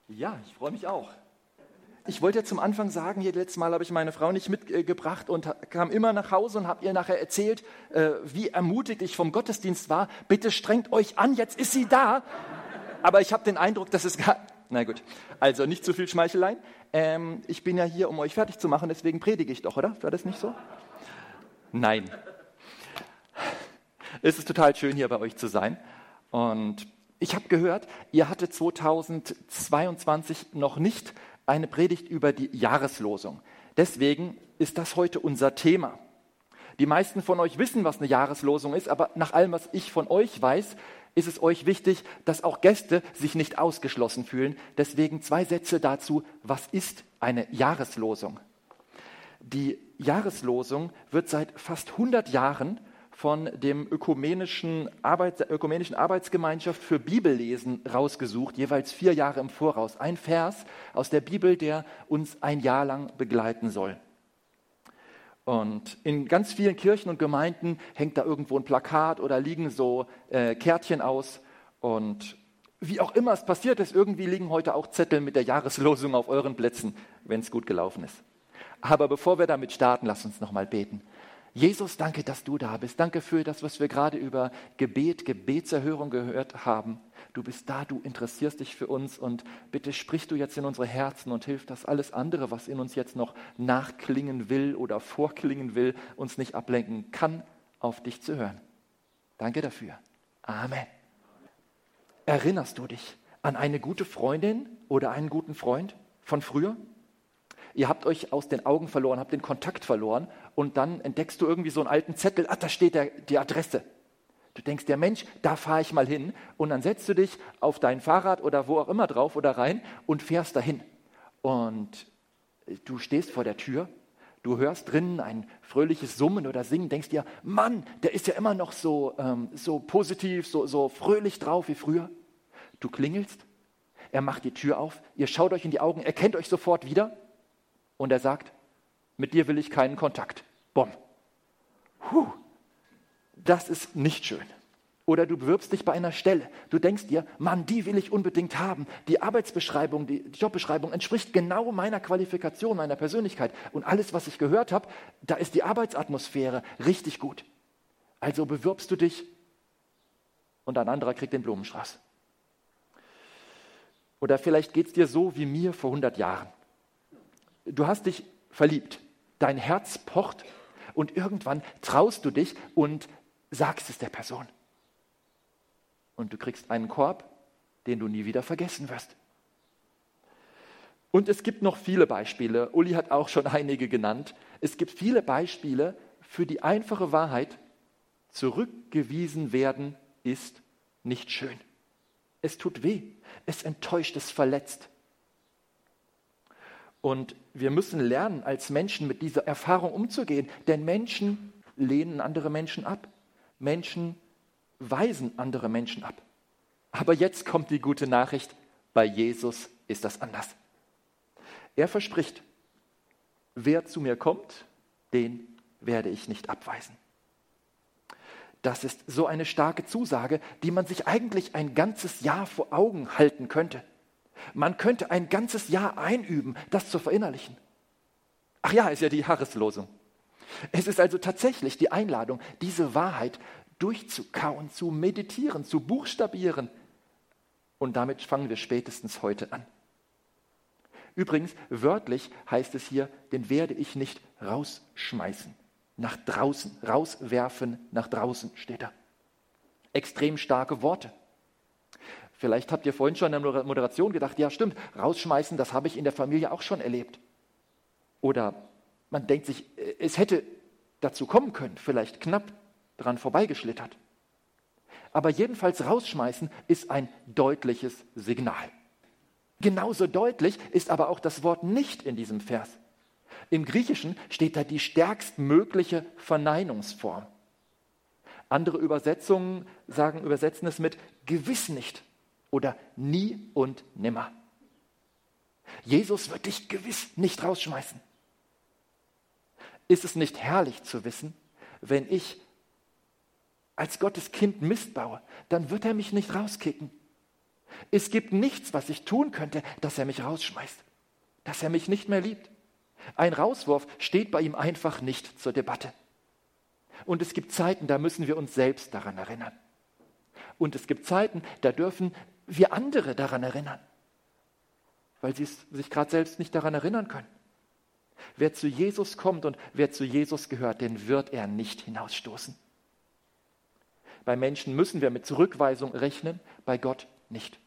Ja, ich freue mich auch. Ich wollte ja zum Anfang sagen, hier letztes Mal habe ich meine Frau nicht mitgebracht und kam immer nach Hause und habe ihr nachher erzählt, wie ermutigt ich vom Gottesdienst war. Bitte strengt euch an, jetzt ist sie da. Aber ich habe den Eindruck, dass es gar... Na gut, also nicht zu viel Schmeicheleien. Ich bin ja hier, um euch fertig zu machen, deswegen predige ich doch, oder? War das nicht so? Nein. Es ist total schön, hier bei euch zu sein. Und ich habe gehört, ihr hattet 2022 noch nicht eine Predigt über die Jahreslosung. Deswegen ist das heute unser Thema. Die meisten von euch wissen, was eine Jahreslosung ist, aber nach allem, was ich von euch weiß, ist es euch wichtig, dass auch Gäste sich nicht ausgeschlossen fühlen. Deswegen 2 Sätze dazu, was ist eine Jahreslosung? Die Jahreslosung wird seit fast 100 Jahren von dem ökumenischen Arbeitsgemeinschaft für Bibellesen rausgesucht, jeweils 4 Jahre im Voraus. Ein Vers aus der Bibel, der uns ein Jahr lang begleiten soll. Und in ganz vielen Kirchen und Gemeinden hängt da irgendwo ein Plakat oder liegen so Kärtchen aus. Und wie auch immer es passiert ist, irgendwie liegen heute auch Zettel mit der Jahreslosung auf euren Plätzen, wenn es gut gelaufen ist. Aber bevor wir damit starten, lasst uns nochmal beten. Jesus, danke, dass du da bist. Danke für das, was wir gerade über Gebetserhörung gehört haben. Du bist da, du interessierst dich für uns und bitte sprich du jetzt in unsere Herzen und hilf, dass alles andere, was in uns jetzt noch nachklingen will oder vorklingen will, uns nicht ablenken kann, auf dich zu hören. Danke dafür. Amen. Erinnerst du dich an eine gute Freundin oder einen guten Freund von früher? Ihr habt euch aus den Augen verloren, habt den Kontakt verloren und dann entdeckst du irgendwie so einen alten Zettel, da steht die Adresse. Du denkst, der Mensch, da fahre ich mal hin und dann setzt du dich auf dein Fahrrad oder wo auch immer drauf oder rein und fährst dahin. Und du stehst vor der Tür, du hörst drinnen ein fröhliches Summen oder Singen, denkst dir, Mann, der ist ja immer noch so positiv, so fröhlich drauf wie früher. Du klingelst, er macht die Tür auf, ihr schaut euch in die Augen, er kennt euch sofort wieder. Und er sagt, mit dir will ich keinen Kontakt. Bumm. Das ist nicht schön. Oder du bewirbst dich bei einer Stelle. Du denkst dir, Mann, die will ich unbedingt haben. Die Arbeitsbeschreibung, die Jobbeschreibung entspricht genau meiner Qualifikation, meiner Persönlichkeit. Und alles, was ich gehört habe, da ist die Arbeitsatmosphäre richtig gut. Also bewirbst du dich und ein anderer kriegt den Blumenstrauß. Oder vielleicht geht es dir so wie mir vor 100 Jahren. Du hast dich verliebt, dein Herz pocht und irgendwann traust du dich und sagst es der Person. Und du kriegst einen Korb, den du nie wieder vergessen wirst. Und es gibt noch viele Beispiele, Uli hat auch schon einige genannt. Es gibt viele Beispiele für die einfache Wahrheit, zurückgewiesen werden ist nicht schön. Es tut weh, es enttäuscht, es verletzt. Und wir müssen lernen, als Menschen mit dieser Erfahrung umzugehen, denn Menschen lehnen andere Menschen ab. Menschen weisen andere Menschen ab. Aber jetzt kommt die gute Nachricht, bei Jesus ist das anders. Er verspricht, wer zu mir kommt, den werde ich nicht abweisen. Das ist so eine starke Zusage, die man sich eigentlich ein ganzes Jahr vor Augen halten könnte. Man könnte ein ganzes Jahr einüben, das zu verinnerlichen. Ach ja, ist ja die Jahreslosung. Es ist also tatsächlich die Einladung, diese Wahrheit durchzukauen, zu meditieren, zu buchstabieren. Und damit fangen wir spätestens heute an. Übrigens, wörtlich heißt es hier, den werde ich nicht rausschmeißen. Nach draußen, rauswerfen, nach draußen steht da. Extrem starke Worte. Vielleicht habt ihr vorhin schon in der Moderation gedacht, ja stimmt, rausschmeißen, das habe ich in der Familie auch schon erlebt. Oder man denkt sich, es hätte dazu kommen können, vielleicht knapp dran vorbeigeschlittert. Aber jedenfalls rausschmeißen ist ein deutliches Signal. Genauso deutlich ist aber auch das Wort nicht in diesem Vers. Im Griechischen steht da die stärkstmögliche Verneinungsform. Andere Übersetzungen übersetzen es mit gewiss nicht. Oder nie und nimmer. Jesus wird dich gewiss nicht rausschmeißen. Ist es nicht herrlich zu wissen, wenn ich als Gottes Kind Mist baue, dann wird er mich nicht rauskicken. Es gibt nichts, was ich tun könnte, dass er mich rausschmeißt, dass er mich nicht mehr liebt. Ein Rauswurf steht bei ihm einfach nicht zur Debatte. Und es gibt Zeiten, da müssen wir uns selbst daran erinnern. Und es gibt Zeiten, da dürfen wir andere daran erinnern, weil sie sich gerade selbst nicht daran erinnern können. Wer zu Jesus kommt und wer zu Jesus gehört, den wird er nicht hinausstoßen. Bei Menschen müssen wir mit Zurückweisung rechnen, bei Gott nicht.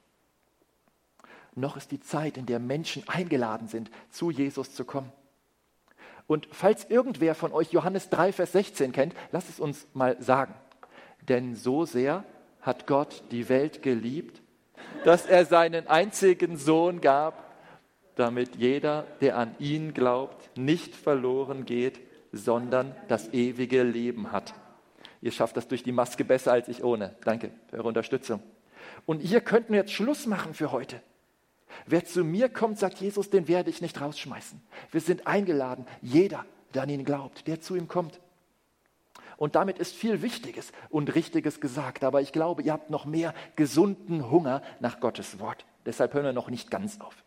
Noch ist die Zeit, in der Menschen eingeladen sind, zu Jesus zu kommen. Und falls irgendwer von euch Johannes 3, Vers 16 kennt, lasst es uns mal sagen. Denn so sehr hat Gott die Welt geliebt, dass er seinen einzigen Sohn gab, damit jeder, der an ihn glaubt, nicht verloren geht, sondern das ewige Leben hat. Ihr schafft das durch die Maske besser als ich ohne. Danke für eure Unterstützung. Und hier könnten wir jetzt Schluss machen für heute. Wer zu mir kommt, sagt Jesus, den werde ich nicht rausschmeißen. Wir sind eingeladen, jeder, der an ihn glaubt, der zu ihm kommt. Und damit ist viel Wichtiges und Richtiges gesagt. Aber ich glaube, ihr habt noch mehr gesunden Hunger nach Gottes Wort. Deshalb hören wir noch nicht ganz auf.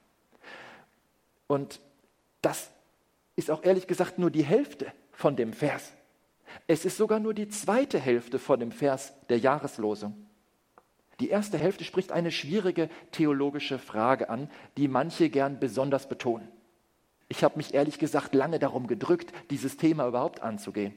Und das ist auch ehrlich gesagt nur die Hälfte von dem Vers. Es ist sogar nur die zweite Hälfte von dem Vers der Jahreslosung. Die erste Hälfte spricht eine schwierige theologische Frage an, die manche gern besonders betonen. Ich habe mich ehrlich gesagt lange darum gedrückt, dieses Thema überhaupt anzugehen.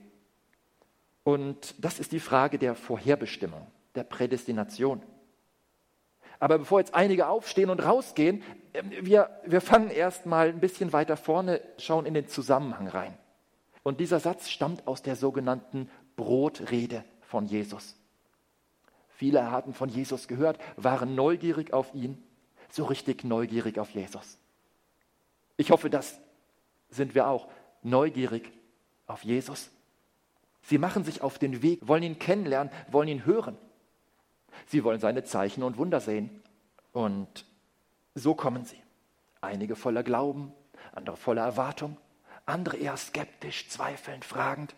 Und das ist die Frage der Vorherbestimmung, der Prädestination. Aber bevor jetzt einige aufstehen und rausgehen, wir fangen erst mal ein bisschen weiter vorne, schauen in den Zusammenhang rein. Und dieser Satz stammt aus der sogenannten Brotrede von Jesus. Viele hatten von Jesus gehört, waren neugierig auf ihn, so richtig neugierig auf Jesus. Ich hoffe, das sind wir auch, neugierig auf Jesus. Sie machen sich auf den Weg, wollen ihn kennenlernen, wollen ihn hören. Sie wollen seine Zeichen und Wunder sehen. Und so kommen sie. Einige voller Glauben, andere voller Erwartung, andere eher skeptisch, zweifelnd, fragend.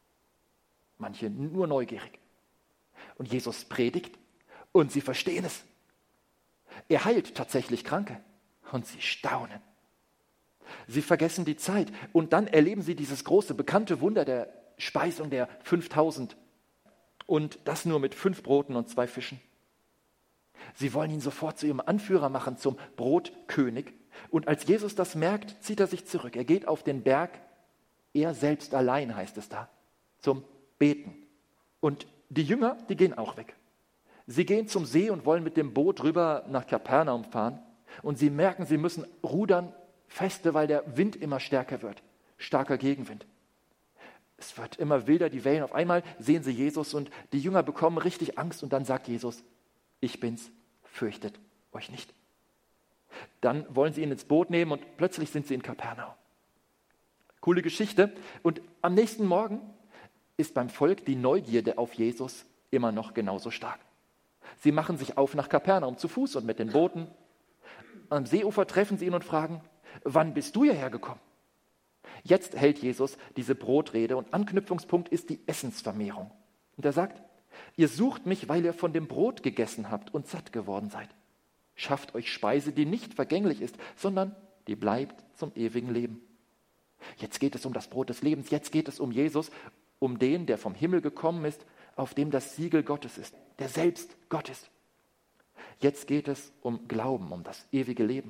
Manche nur neugierig. Und Jesus predigt und sie verstehen es. Er heilt tatsächlich Kranke und sie staunen. Sie vergessen die Zeit und dann erleben sie dieses große, bekannte Wunder der Speisung der 5000 und das nur mit 5 Broten und 2 Fischen. Sie wollen ihn sofort zu ihrem Anführer machen, zum Brotkönig. Und als Jesus das merkt, zieht er sich zurück. Er geht auf den Berg, er selbst allein, heißt es da, zum Beten. Und die Jünger, die gehen auch weg. Sie gehen zum See und wollen mit dem Boot rüber nach Kapernaum fahren. Und sie merken, sie müssen rudern feste, weil der Wind immer stärker wird. Starker Gegenwind. Es wird immer wilder, die Wellen. Auf einmal sehen sie Jesus und die Jünger bekommen richtig Angst. Und dann sagt Jesus, ich bin's, fürchtet euch nicht. Dann wollen sie ihn ins Boot nehmen und plötzlich sind sie in Kapernaum. Coole Geschichte. Und am nächsten Morgen ist beim Volk die Neugierde auf Jesus immer noch genauso stark. Sie machen sich auf nach Kapernaum zu Fuß und mit den Booten. Am Seeufer treffen sie ihn und fragen, wann bist du hierher gekommen? Jetzt hält Jesus diese Brotrede und Anknüpfungspunkt ist die Essensvermehrung. Und er sagt, ihr sucht mich, weil ihr von dem Brot gegessen habt und satt geworden seid. Schafft euch Speise, die nicht vergänglich ist, sondern die bleibt zum ewigen Leben. Jetzt geht es um das Brot des Lebens, jetzt geht es um Jesus, um den, der vom Himmel gekommen ist, auf dem das Siegel Gottes ist, der selbst Gott ist. Jetzt geht es um Glauben, um das ewige Leben.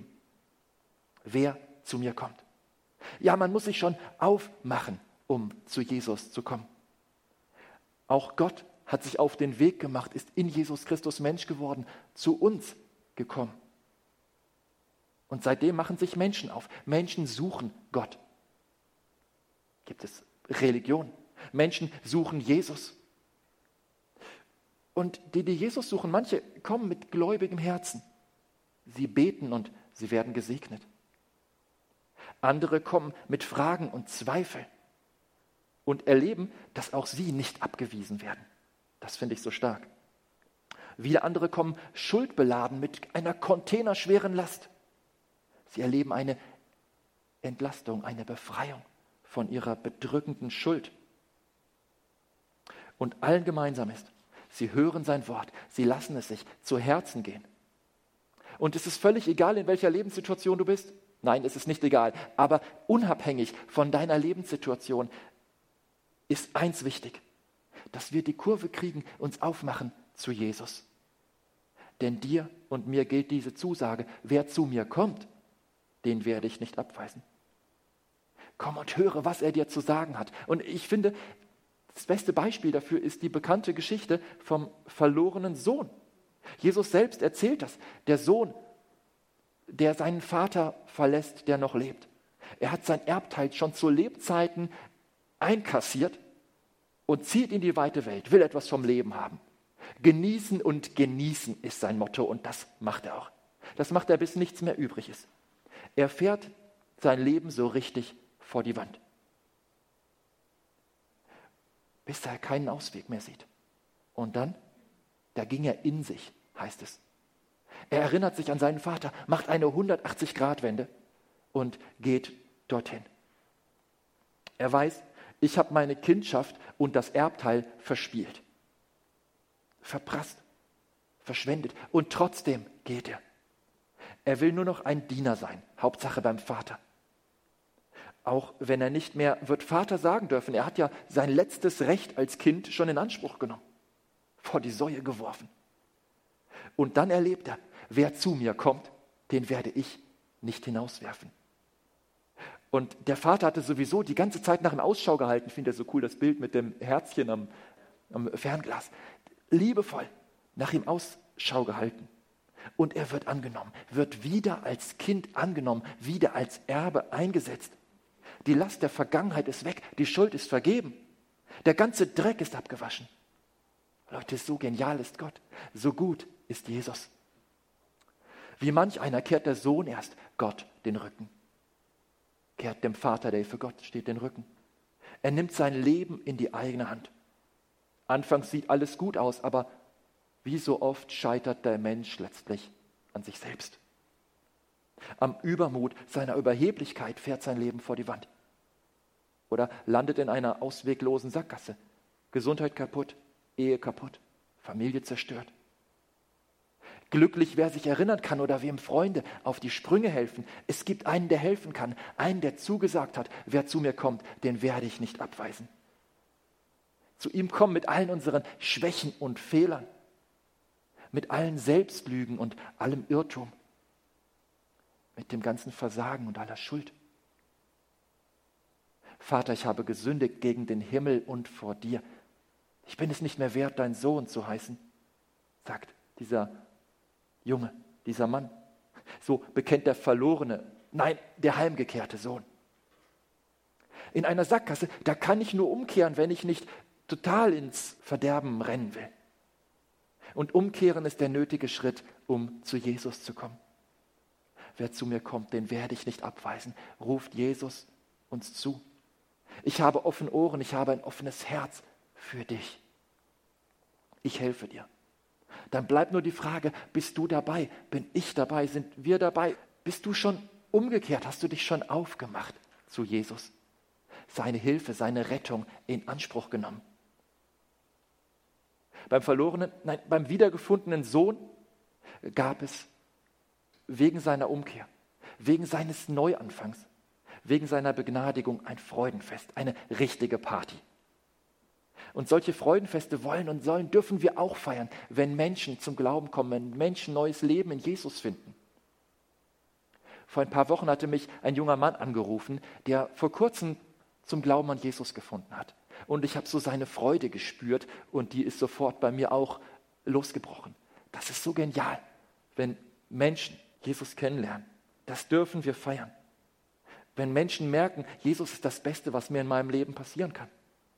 Wer zu mir kommt. Ja, man muss sich schon aufmachen, um zu Jesus zu kommen. Auch Gott hat sich auf den Weg gemacht, ist in Jesus Christus Mensch geworden, zu uns gekommen. Und seitdem machen sich Menschen auf. Menschen suchen Gott. Gibt es Religion? Menschen suchen Jesus. Und die Jesus suchen, manche kommen mit gläubigem Herzen. Sie beten und sie werden gesegnet. Andere kommen mit Fragen und Zweifeln und erleben, dass auch sie nicht abgewiesen werden. Das finde ich so stark. Wieder andere kommen schuldbeladen mit einer containerschweren Last. Sie erleben eine Entlastung, eine Befreiung von ihrer bedrückenden Schuld. Und allen gemeinsam ist, sie hören sein Wort, sie lassen es sich zu Herzen gehen Und es ist völlig egal, in welcher Lebenssituation du bist. Nein, es ist nicht egal. Aber unabhängig von deiner Lebenssituation ist eins wichtig, dass wir die Kurve kriegen, uns aufmachen zu Jesus. Denn dir und mir gilt diese Zusage, wer zu mir kommt, den werde ich nicht abweisen. Komm und höre, was er dir zu sagen hat. Und ich finde, das beste Beispiel dafür ist die bekannte Geschichte vom verlorenen Sohn. Jesus selbst erzählt das. Der Sohn, der seinen Vater verlässt, der noch lebt. Er hat sein Erbteil schon zu Lebzeiten einkassiert und zieht in die weite Welt, will etwas vom Leben haben. Genießen und genießen ist sein Motto und das macht er auch. Das macht er, bis nichts mehr übrig ist. Er fährt sein Leben so richtig vor die Wand, bis er keinen Ausweg mehr sieht. Und dann, da ging er in sich, heißt es. Er erinnert sich an seinen Vater, macht eine 180-Grad-Wende und geht dorthin. Er weiß, ich habe meine Kindschaft und das Erbteil verspielt, verprasst, verschwendet. Und trotzdem geht er. Er will nur noch ein Diener sein, Hauptsache beim Vater. Auch wenn er nicht mehr wird Vater sagen dürfen. Er hat ja sein letztes Recht als Kind schon in Anspruch genommen, vor die Säue geworfen. Und dann erlebt er, wer zu mir kommt, den werde ich nicht hinauswerfen. Und der Vater hatte sowieso die ganze Zeit nach ihm Ausschau gehalten. Ich finde das so cool, das Bild mit dem Herzchen am Fernglas. Liebevoll nach ihm Ausschau gehalten. Und er wird angenommen, wird wieder als Kind angenommen, wieder als Erbe eingesetzt. Die Last der Vergangenheit ist weg, die Schuld ist vergeben. Der ganze Dreck ist abgewaschen. Leute, so genial ist Gott, so gut ist Jesus. Wie manch einer kehrt der Sohn erst Gott den Rücken. Kehrt dem Vater, der für Gott steht, den Rücken. Er nimmt sein Leben in die eigene Hand. Anfangs sieht alles gut aus, aber wie so oft scheitert der Mensch letztlich an sich selbst. Am Übermut seiner Überheblichkeit fährt sein Leben vor die Wand. Oder landet in einer ausweglosen Sackgasse. Gesundheit kaputt, Ehe kaputt, Familie zerstört. Glücklich, wer sich erinnern kann oder wem Freunde auf die Sprünge helfen. Es gibt einen, der helfen kann, einen, der zugesagt hat, wer zu mir kommt, den werde ich nicht abweisen. Zu ihm kommen mit allen unseren Schwächen und Fehlern, mit allen Selbstlügen und allem Irrtum, mit dem ganzen Versagen und aller Schuld. Vater, ich habe gesündigt gegen den Himmel und vor dir. Ich bin es nicht mehr wert, dein Sohn zu heißen, sagt dieser Junge, dieser Mann. So bekennt der verlorene, nein, der heimgekehrte Sohn. In einer Sackgasse, da kann ich nur umkehren, wenn ich nicht total ins Verderben rennen will. Und umkehren ist der nötige Schritt, um zu Jesus zu kommen. Wer zu mir kommt, den werde ich nicht abweisen, ruft Jesus uns zu. Ich habe offene Ohren, ich habe ein offenes Herz für dich. Ich helfe dir. Dann bleibt nur die Frage, bist du dabei? Bin ich dabei? Sind wir dabei? Bist du schon umgekehrt? Hast du dich schon aufgemacht zu Jesus? Seine Hilfe, seine Rettung in Anspruch genommen. Beim wiedergefundenen Sohn gab es wegen seiner Umkehr, wegen seines Neuanfangs, wegen seiner Begnadigung ein Freudenfest, eine richtige Party. Und solche Freudenfeste wollen und sollen, dürfen wir auch feiern, wenn Menschen zum Glauben kommen, wenn Menschen neues Leben in Jesus finden. Vor ein paar Wochen hatte mich ein junger Mann angerufen, der vor kurzem zum Glauben an Jesus gefunden hat. Und ich habe so seine Freude gespürt und die ist sofort bei mir auch losgebrochen. Das ist so genial, wenn Menschen Jesus kennenlernen. Das dürfen wir feiern. Wenn Menschen merken, Jesus ist das Beste, was mir in meinem Leben passieren kann.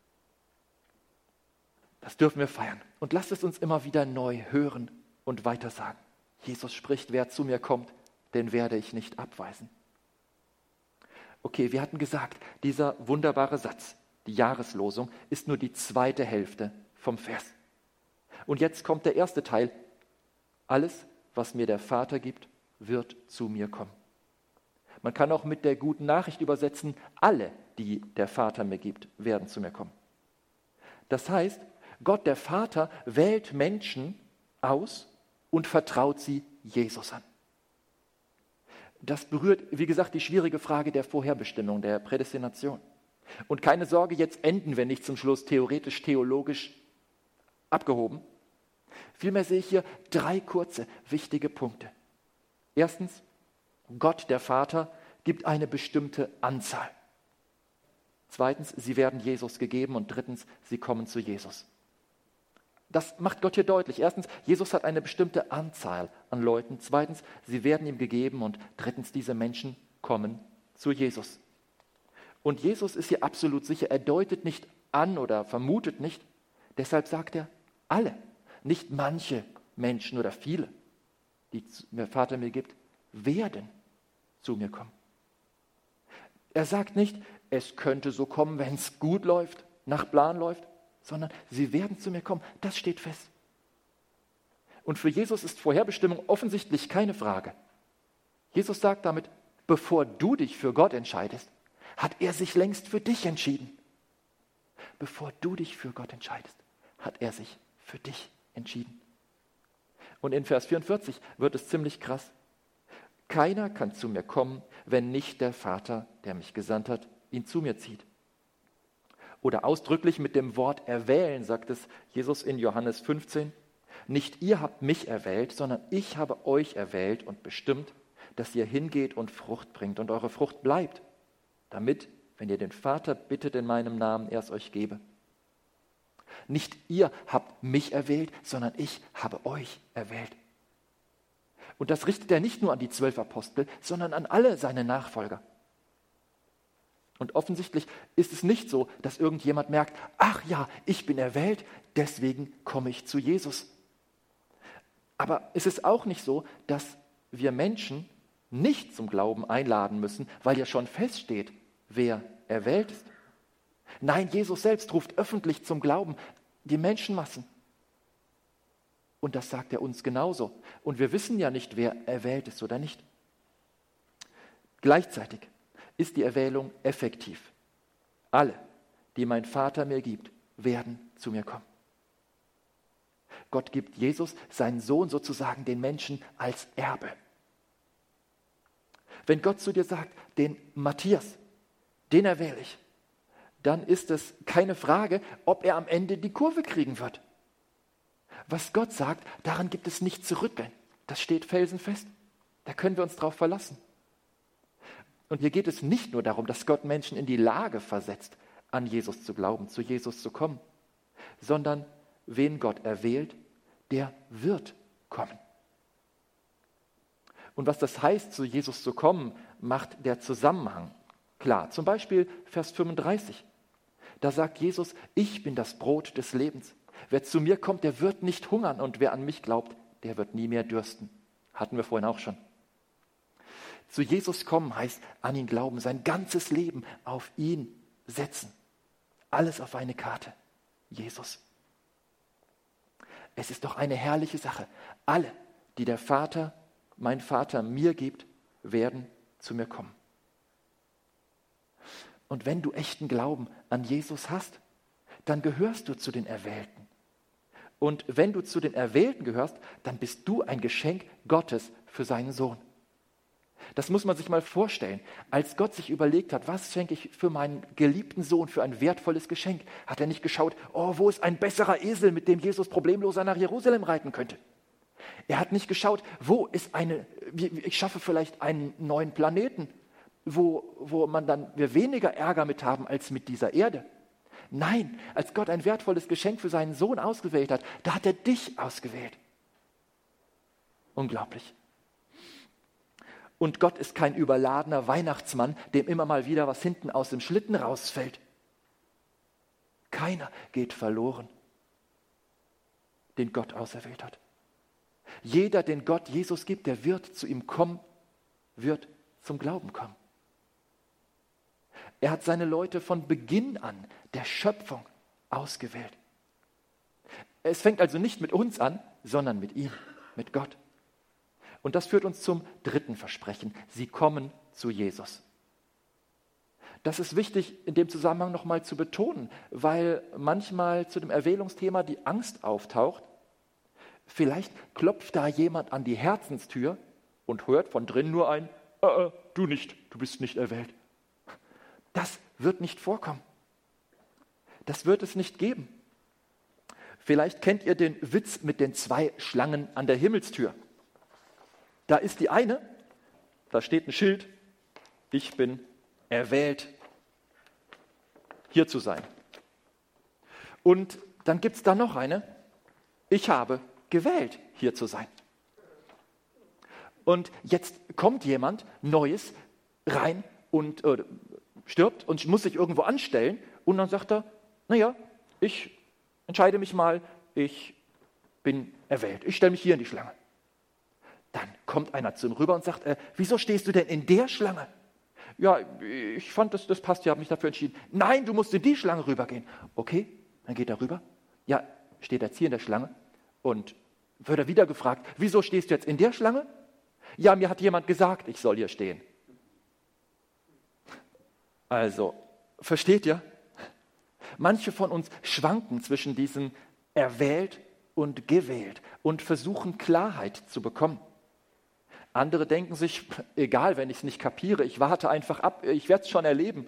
Das dürfen wir feiern. Und lasst es uns immer wieder neu hören und weiter sagen. Jesus spricht, wer zu mir kommt, den werde ich nicht abweisen. Okay, wir hatten gesagt, dieser wunderbare Satz, die Jahreslosung, ist nur die zweite Hälfte vom Vers. Und jetzt kommt der erste Teil. Alles, was mir der Vater gibt, wird zu mir kommen. Man kann auch mit der guten Nachricht übersetzen, alle, die der Vater mir gibt, werden zu mir kommen. Das heißt, Gott, der Vater, wählt Menschen aus und vertraut sie Jesus an. Das berührt, wie gesagt, die schwierige Frage der Vorherbestimmung, der Prädestination. Und keine Sorge, jetzt enden wir nicht zum Schluss theoretisch, theologisch abgehoben. Vielmehr sehe ich hier 3 kurze, wichtige Punkte. Erstens, Gott, der Vater, gibt eine bestimmte Anzahl. Zweitens, sie werden Jesus gegeben. Und drittens, sie kommen zu Jesus. Das macht Gott hier deutlich. Erstens, Jesus hat eine bestimmte Anzahl an Leuten. Zweitens, sie werden ihm gegeben. Und drittens, diese Menschen kommen zu Jesus. Und Jesus ist hier absolut sicher. Er deutet nicht an oder vermutet nicht. Deshalb sagt er, alle, nicht manche Menschen oder viele, die der Vater mir gibt, werden zu mir kommen. Er sagt nicht, es könnte so kommen, wenn es gut läuft, nach Plan läuft, sondern sie werden zu mir kommen. Das steht fest. Und für Jesus ist Vorherbestimmung offensichtlich keine Frage. Jesus sagt damit, bevor du dich für Gott entscheidest, hat er sich längst für dich entschieden. Bevor du dich für Gott entscheidest, hat er sich für dich entschieden. Und in Vers 44 wird es ziemlich krass. Keiner kann zu mir kommen, wenn nicht der Vater, der mich gesandt hat, ihn zu mir zieht. Oder ausdrücklich mit dem Wort erwählen, sagt es Jesus in Johannes 15. Nicht ihr habt mich erwählt, sondern ich habe euch erwählt und bestimmt, dass ihr hingeht und Frucht bringt und eure Frucht bleibt, damit, wenn ihr den Vater bittet in meinem Namen, er es euch gebe. Nicht ihr habt mich erwählt, sondern ich habe euch erwählt. Und das richtet er nicht nur an die 12 Apostel, sondern an alle seine Nachfolger. Und offensichtlich ist es nicht so, dass irgendjemand merkt, ach ja, ich bin erwählt, deswegen komme ich zu Jesus. Aber es ist auch nicht so, dass wir Menschen nicht zum Glauben einladen müssen, weil ja schon feststeht, wer erwählt ist. Nein, Jesus selbst ruft öffentlich zum Glauben die Menschenmassen. Und das sagt er uns genauso. Und wir wissen ja nicht, wer erwählt ist oder nicht. Gleichzeitig ist die Erwählung effektiv. Alle, die mein Vater mir gibt, werden zu mir kommen. Gott gibt Jesus, seinen Sohn, sozusagen den Menschen als Erbe. Wenn Gott zu dir sagt, den Matthias, den erwähle ich, dann ist es keine Frage, ob er am Ende die Kurve kriegen wird. Was Gott sagt, daran gibt es nicht zu rütteln. Das steht felsenfest. Da können wir uns drauf verlassen. Und hier geht es nicht nur darum, dass Gott Menschen in die Lage versetzt, an Jesus zu glauben, zu Jesus zu kommen, sondern wen Gott erwählt, der wird kommen. Und was das heißt, zu Jesus zu kommen, macht der Zusammenhang klar. Zum Beispiel Vers 35. Da sagt Jesus, ich bin das Brot des Lebens. Wer zu mir kommt, der wird nicht hungern und wer an mich glaubt, der wird nie mehr dürsten. Hatten wir vorhin auch schon. Zu Jesus kommen heißt an ihn glauben, sein ganzes Leben auf ihn setzen. Alles auf eine Karte. Jesus. Es ist doch eine herrliche Sache. Alle, die der Vater, mein Vater mir gibt, werden zu mir kommen. Und wenn du echten Glauben an Jesus hast, dann gehörst du zu den Erwählten. Und wenn du zu den Erwählten gehörst, dann bist du ein Geschenk Gottes für seinen Sohn. Das muss man sich mal vorstellen. Als Gott sich überlegt hat, was schenke ich für meinen geliebten Sohn für ein wertvolles Geschenk, hat er nicht geschaut, wo ist ein besserer Esel, mit dem Jesus problemloser nach Jerusalem reiten könnte. Er hat nicht geschaut, ich schaffe vielleicht einen neuen Planeten, wo wir weniger Ärger mit haben als mit dieser Erde. Nein, als Gott ein wertvolles Geschenk für seinen Sohn ausgewählt hat, da hat er dich ausgewählt. Unglaublich. Und Gott ist kein überladener Weihnachtsmann, dem immer mal wieder was hinten aus dem Schlitten rausfällt. Keiner geht verloren, den Gott auserwählt hat. Jeder, den Gott Jesus gibt, der wird zu ihm kommen, wird zum Glauben kommen. Er hat seine Leute von Beginn an der Schöpfung ausgewählt. Es fängt also nicht mit uns an, sondern mit ihm, mit Gott. Und das führt uns zum dritten Versprechen. Sie kommen zu Jesus. Das ist wichtig in dem Zusammenhang nochmal zu betonen, weil manchmal zu dem Erwählungsthema die Angst auftaucht. Vielleicht klopft da jemand an die Herzenstür und hört von drin nur ein du nicht, du bist nicht erwählt. Das wird nicht vorkommen. Das wird es nicht geben. Vielleicht kennt ihr den Witz mit den 2 Schlangen an der Himmelstür. Da ist die eine, da steht ein Schild, ich bin erwählt, hier zu sein. Und dann gibt es da noch eine, ich habe gewählt, hier zu sein. Und jetzt kommt jemand Neues rein und stirbt und muss sich irgendwo anstellen und dann sagt er, naja, ich entscheide mich mal, ich bin erwählt, ich stelle mich hier in die Schlange. Dann kommt einer zu ihm rüber und sagt, wieso stehst du denn in der Schlange? Ja, ich fand, das passt, ich habe mich dafür entschieden. Nein, du musst in die Schlange rübergehen. Okay, dann geht er rüber. Ja, steht jetzt hier in der Schlange und wird er wieder gefragt, wieso stehst du jetzt in der Schlange? Ja, mir hat jemand gesagt, ich soll hier stehen. Also, versteht ihr? Manche von uns schwanken zwischen diesem erwählt und gewählt und versuchen Klarheit zu bekommen. Andere denken sich, egal, wenn ich es nicht kapiere, ich warte einfach ab, ich werde es schon erleben.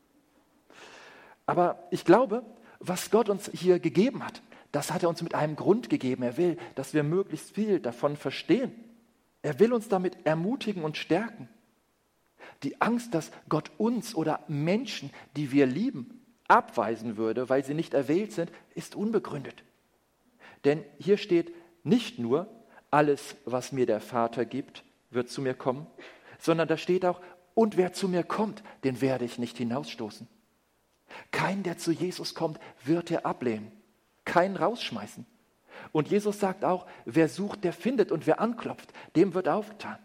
Aber ich glaube, was Gott uns hier gegeben hat, das hat er uns mit einem Grund gegeben. Er will, dass wir möglichst viel davon verstehen. Er will uns damit ermutigen und stärken. Die Angst, dass Gott uns oder Menschen, die wir lieben, abweisen würde, weil sie nicht erwählt sind, ist unbegründet. Denn hier steht nicht nur, alles, was mir der Vater gibt, wird zu mir kommen, sondern da steht auch, und wer zu mir kommt, den werde ich nicht hinausstoßen. Kein, der zu Jesus kommt, wird er ablehnen, keinen rausschmeißen. Und Jesus sagt auch, wer sucht, der findet, und wer anklopft, dem wird aufgetan.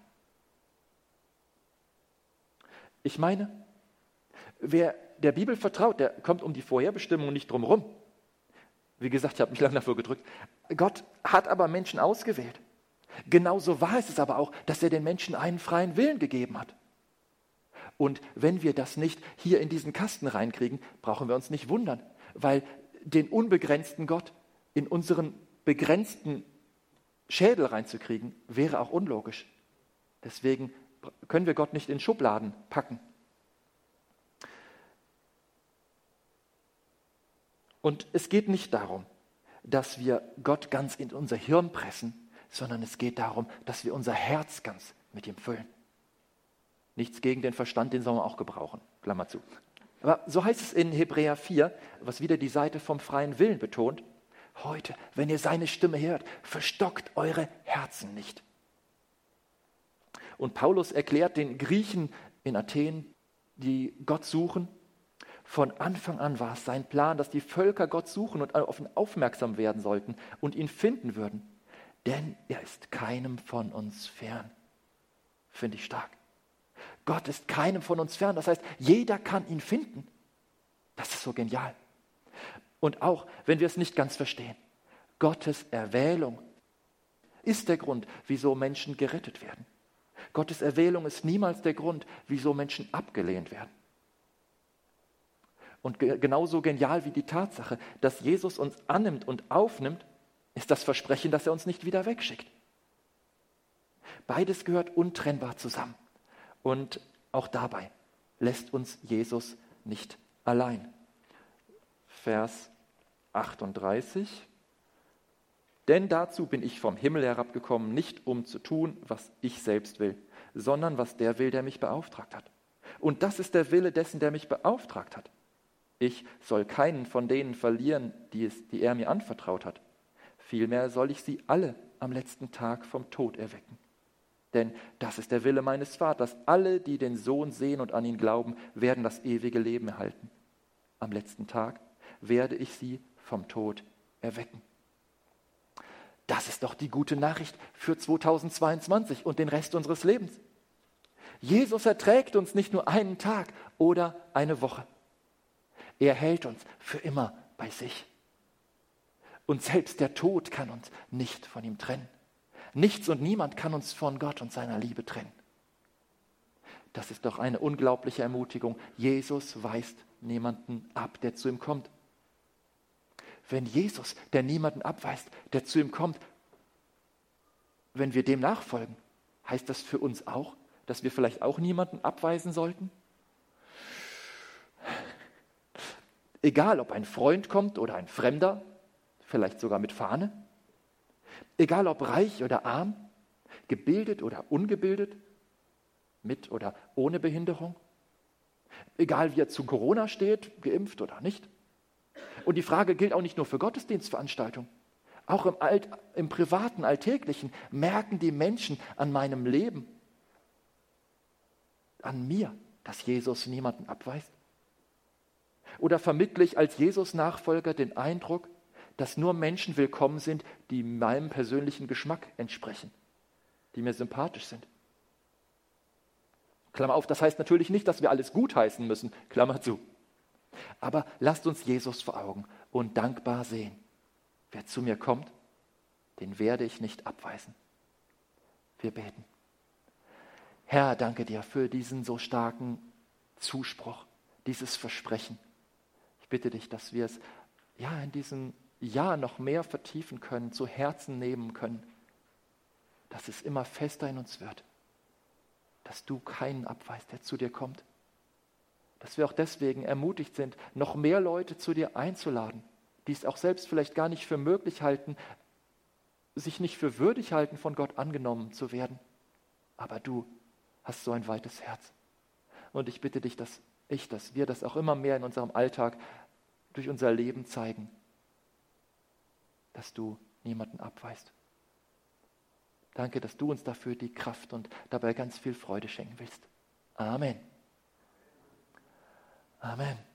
Ich meine, wer der Bibel vertraut, der kommt um die Vorherbestimmung nicht drum rum. Wie gesagt, ich habe mich lange dafür gedrückt. Gott hat aber Menschen ausgewählt. Genauso war es aber auch, dass er den Menschen einen freien Willen gegeben hat. Und wenn wir das nicht hier in diesen Kasten reinkriegen, brauchen wir uns nicht wundern, weil den unbegrenzten Gott in unseren begrenzten Schädel reinzukriegen, wäre auch unlogisch. Deswegen können wir Gott nicht in Schubladen packen. Und es geht nicht darum, dass wir Gott ganz in unser Hirn pressen, sondern es geht darum, dass wir unser Herz ganz mit ihm füllen. Nichts gegen den Verstand, den sollen wir auch gebrauchen. Klammer zu. Aber so heißt es in Hebräer 4, was wieder die Seite vom freien Willen betont. Heute, wenn ihr seine Stimme hört, verstockt eure Herzen nicht. Und Paulus erklärt den Griechen in Athen, die Gott suchen, von Anfang an war es sein Plan, dass die Völker Gott suchen und auf ihn aufmerksam werden sollten und ihn finden würden. Denn er ist keinem von uns fern. Finde ich stark. Gott ist keinem von uns fern. Das heißt, jeder kann ihn finden. Das ist so genial. Und auch, wenn wir es nicht ganz verstehen, Gottes Erwählung ist der Grund, wieso Menschen gerettet werden. Gottes Erwählung ist niemals der Grund, wieso Menschen abgelehnt werden. Und genauso genial wie die Tatsache, dass Jesus uns annimmt und aufnimmt, ist das Versprechen, dass er uns nicht wieder wegschickt. Beides gehört untrennbar zusammen. Und auch dabei lässt uns Jesus nicht allein. Vers 38. Denn dazu bin ich vom Himmel herabgekommen, nicht um zu tun, was ich selbst will, sondern was der will, der mich beauftragt hat. Und das ist der Wille dessen, der mich beauftragt hat. Ich soll keinen von denen verlieren, die er mir anvertraut hat. Vielmehr soll ich sie alle am letzten Tag vom Tod erwecken. Denn das ist der Wille meines Vaters. Alle, die den Sohn sehen und an ihn glauben, werden das ewige Leben erhalten. Am letzten Tag werde ich sie vom Tod erwecken. Das ist doch die gute Nachricht für 2022 und den Rest unseres Lebens. Jesus erträgt uns nicht nur einen Tag oder eine Woche. Er hält uns für immer bei sich. Und selbst der Tod kann uns nicht von ihm trennen. Nichts und niemand kann uns von Gott und seiner Liebe trennen. Das ist doch eine unglaubliche Ermutigung. Jesus weist niemanden ab, der zu ihm kommt. Wenn Jesus, der niemanden abweist, der zu ihm kommt, wenn wir dem nachfolgen, heißt das für uns auch, dass wir vielleicht auch niemanden abweisen sollten? Egal, ob ein Freund kommt oder ein Fremder, vielleicht sogar mit Fahne. Egal, ob reich oder arm, gebildet oder ungebildet, mit oder ohne Behinderung. Egal, wie er zu Corona steht, geimpft oder nicht. Und die Frage gilt auch nicht nur für Gottesdienstveranstaltungen. Auch im privaten, alltäglichen merken die Menschen an meinem Leben, an mir, dass Jesus niemanden abweist. Oder vermittle ich als Jesus-Nachfolger den Eindruck, dass nur Menschen willkommen sind, die meinem persönlichen Geschmack entsprechen, die mir sympathisch sind. Klammer auf, das heißt natürlich nicht, dass wir alles gutheißen müssen, Klammer zu. Aber lasst uns Jesus vor Augen und dankbar sehen. Wer zu mir kommt, den werde ich nicht abweisen. Wir beten. Herr, danke dir für diesen so starken Zuspruch, dieses Versprechen. Ich bitte dich, dass wir es in diesem Jahr noch mehr vertiefen können, zu Herzen nehmen können, dass es immer fester in uns wird, dass du keinen abweist, der zu dir kommt. Dass wir auch deswegen ermutigt sind, noch mehr Leute zu dir einzuladen, die es auch selbst vielleicht gar nicht für möglich halten, sich nicht für würdig halten, von Gott angenommen zu werden. Aber du hast so ein weites Herz. Und ich bitte dich, dass wir das auch immer mehr in unserem Alltag durch unser Leben zeigen, dass du niemanden abweist. Danke, dass du uns dafür die Kraft und dabei ganz viel Freude schenken willst. Amen. Amen.